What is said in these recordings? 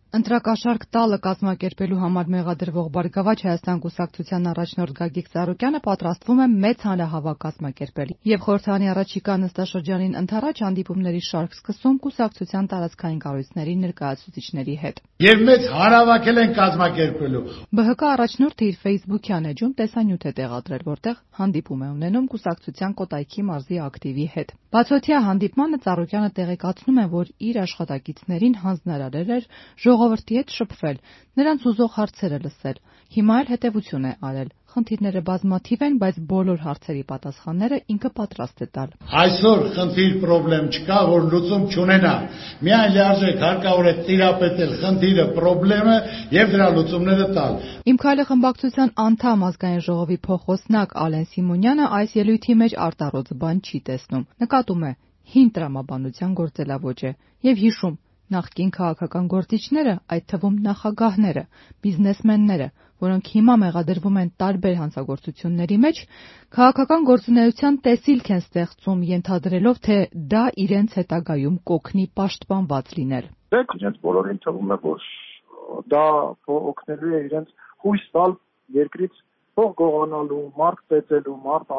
Ընտրակաշառք տալը կազմակերպելու համար մեղադրվող Բարգավաճ Հայաստան կուսակցության առաջնորդ Գագիկ Ծառուկյանը պատրաստվում է մեծ հանրահավաք կազմակերպել եւ խորհրդարանի առաջիկա նստաշրջանին ընդառաջ հանդիպումների շարք սկսում կուսակցության տարածքային կառույցների ներկայացուցիչների հետ։ Եվ մեծ հանրահավաք են կազմակերպելու։ ԲՀԿ առաջնորդը իր Facebook-յան էջում տեսանյութ է տեղադրել, որտեղ հանդիպում է ունենում կուսակցության Կոտայքի մարզի ակտիվի հետ։ Բացօթյա հանդիպմանը Ծառուկյանը տեղեկացնում է, որ իր աշխատակիցներին հանձնարարել էր ժողովրդի հետ շփվել, նրանց ուզող հարցերը լսել։ Հիմա էլ հետևություն է արել։ Խնդիրները բազմաթիվ են, բայց բոլոր հարցերի պատասխանները ինքը պատրաստ է տալ։ Այսօր խնդիր պրոբլեմ չկա, որ լուծում չունենա։ Միայն լիարժեք հարկավոր է տիրապետել խնդիրը, պրոբլեմը եւ դրա լուծումները տալ։ Իմ քայլը խմբակցության անդամ ազգային ժողովի փոխոսնակ Ալեն Սիմոնյանը այս ելույթի մեջ արտառոց բան չի տեսնում։ Նկատում է հին տրամաբանության գործելավոճ է եւ հիշում նախկին քաղաքական գործիչները, այդ թվում նախագահները, բիզնեսմենները, որոնք հիմա մեղադրվում են տարբեր հանցագործությունների մեջ, քաղաքական գործունեության տեսիլք են ստեղծում, ենթադրելով, թե դա իրենց հետագայում կօգնի պաշտպանված լինել։ Իրենց բոլորին թվում է, որ դա օգնելու է իրենց հույս տալ երկրից փող գողանալու, մարդ պետելու, մարդ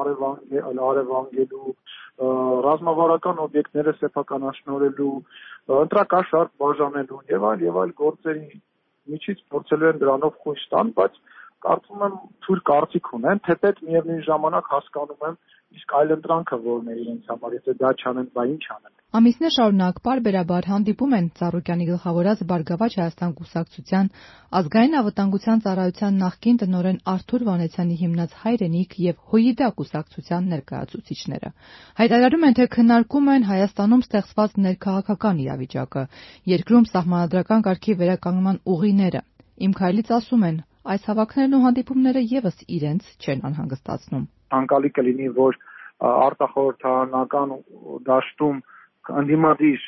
արևանգելու, ռազմավարական օբյեկտները սեփականաշնորհելու, ընտրակաշառք բաժանելու եւ այլ գործերի միջից փորձելու են դրանով խույս տան, բայց կարծում եմ թույլ կարծիք ունեն, թեպետ միևնույն ժամանակ հասկանում եմ իսկ այլընտրանքը որն է իրենց համար, եթե դա չանեն, բա ինչ անեն։ Ամիսներ շարունակ պարբերաբար հանդիպում են Ծառուկյանի գլխավորած Բարգավաճ Հայաստան կուսակցության ազգային անվտանգության ծառայության նախկին տնօրեն Արթուր Վանեցյանի հիմնած Հայրենիք եւ ՀՅԴ կուսակցության ներկայացուցիչները։ Հայտարարում են, թե քննարկում են Հայաստանում ստեղծված ներքաղաքական իրավիճակը, երկրում սահմանադրական կարգի վերականգնման ուղիները։ Իմ քայլից ասում են, այս հավաքներն ու հանդիպումները եւս իրենց չեն անհանգստացնում։ Անկալի կլինի, որ արտախորհրդարանական դաշտում ընդդիմադիր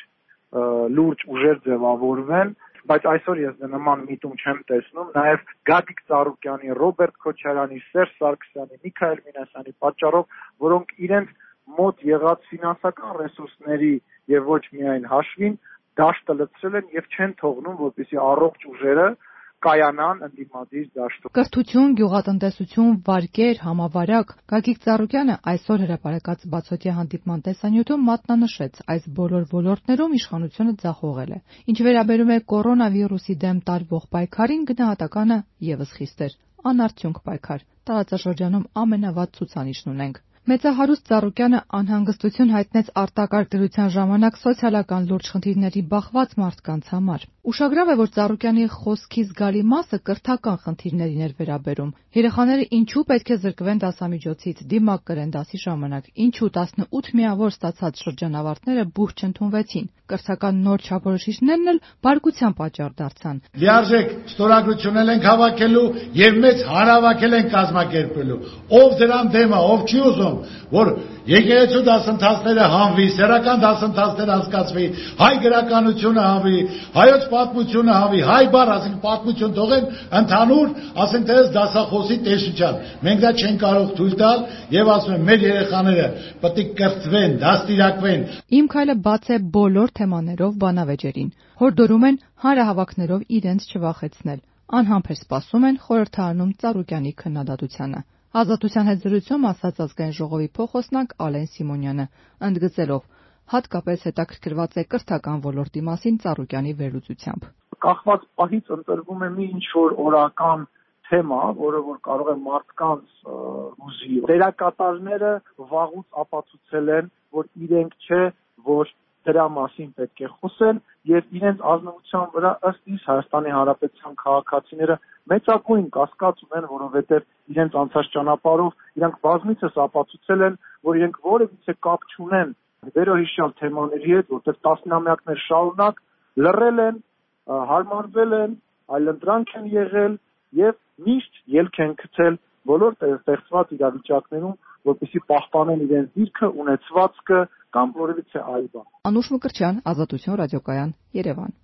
լուրջ ուժեր ձևավորվեն, բայց այսօր ես նման միտում չեմ տեսնում, նաև Գագիկ Ծառուկյանի, Ռոբերտ Քոչարյանի, Սերժ Սարգսյանի, Միքայել Մինասյանի պատճառով, որոնք իրենց մոտ եղած ֆինանսական ռեսուրսների եւ ոչ միայն հաշվին դաշտը լցրել են եւ չեն թողնում, որպեսզի առողջ ուժերը կայանան ընդդիմադիր դաշտում։ Կրթություն, գյուղատնտեսություն, վարկեր, համավարակ։ Գագիկ Ծառուկյանը այսօր հրապարակած բացօթյա հանդիպման տեսանյութում մատնանշեց, այս բոլոր ոլորտներում իշխանությունը ձախողել է։ Ինչ վերաբերում է կորոնավիրուսի դեմ տարվող պայքարին, գնահատականը եւս խիստ էր։ Անարդյունք պայքար։ Տարածաշրջանում ամենավատ ցուցանիշն ունենք։ Մեծահարուստ Ծառուկյանը անհանգստություն հայտնեց արտակարգ դրության ժամանակ սոցիալական լուրջ խնդիրների բախված մարդկանց համար։ Ուշագրավ է, որ Ծառուկյանի խոսքի զգալի մասը կրթական խնդիրներին էր վերաբերում։ Երեխաները ինչու պետք է զրկվեն դասամիջոցից, դիմակ կրեն դասի ժամանակ, ինչու 18 միավոր ստացած շրջանավարտները բուհ չընդունվեցին։ Կրթական նոր չափորոշիչներն էլ բարկության պատճառ դարձան։ Լիարժեք ստորագրություններ ենք հավաքելու եւ մեծ հանրահավաք ենք կազմակերպելու։ Ով դրան դեմ է, ով չի ուզում, որ եկեղեցու դասընթացները հանվի, սեռական դասընթացները անցկացվի, հայ գրականությունը հանվի, հայոց պատմությունը հանվի, հայ բառ, ասենք պատմություն թողեն ընդհանուր, ասենք թե դասախոսի տեսչության։ Մենք դա չենք կարող թույլ տալ եւ ասում եմ, մեր երեխաները պետք է կրթվեն, դաստիարակվեն։ Իմ քայլը բաց է բոլոր թեմաներով բանավեճերին։ Հորդորում են հանրահավաքներով իրենց չվախեցնել։ Անհամբեր սպասում են խորհրդարանում Ծառուկյանի քննադատությանը։ Ազատության հետ զրույցում ասաց ազգային ժողովի փոխոսնակ Ալեն Սիմոնյանը, ընդգծելով, հատկապես հետաքրքրված է կրթական ոլորտի մասին Ծառուկյանի վերլուծությամբ։ Կախված պահից ընտրվում է մի ինչ-որ օրական թեմա, որը որ կարող է մարդկանց ուզի։ Դերակատարները վաղուց ապացուցել են, որ իրենք չէ, որ դրա մասին պետք է խոսեն եւ իրենց ազնվության վրա ըստ իս Հայաստանի Հանրապետության քաղաքացիները մեծագույն կասկած ունեն, որովհետեւ իրենց անցած ճանապարհով իրանք բազմիցս ապացուցել են, որ իրենք որևիցե կապ չունեն վերոհիշյալ թեմաների հետ, որտեղ տասնամյակներ շարունակ լռել են, հարմարվել են, այլընտրանք են եղել եւ միշտ ելք են գցել բոլոր ստեղծված իրավիճակներում, որպեսզի պահպանեն իրենց դիրքը, ունեցվածքը կամ որևիցե այլ բան։ Անուշ Մկրտչյան, Ազատություն ռադիոկայան, Երևան։